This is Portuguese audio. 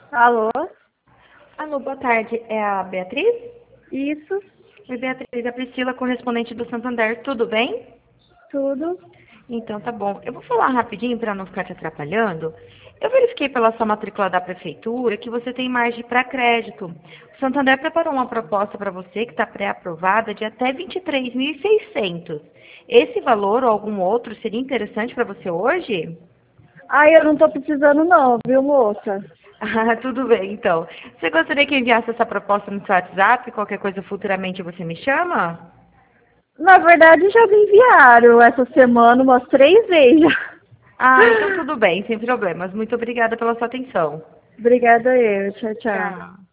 Alô? Alô, boa tarde. É a Beatriz? Isso, Oi, Beatriz, é a Priscila, correspondente do Santander. Tudo bem? tudo. Então, tá bom. Eu vou falar rapidinho para não ficar te atrapalhando. Eu verifiquei pela sua matrícula da prefeitura que você tem margem para crédito. O Santander preparou uma proposta para você que está pré-aprovada de até 23.600. Esse valor ou algum outro seria interessante para você hoje? Eu não tô precisando não, viu, moça? Ah, tudo bem, então. Você gostaria que eu enviasse essa proposta no seu WhatsApp? Qualquer coisa futuramente você me chama? Na verdade, já me enviaram essa semana umas 3 vezes já. Ah, então tudo bem, sem problemas. Muito obrigada pela sua atenção. Obrigada eu. Tchau, tchau. Tchau.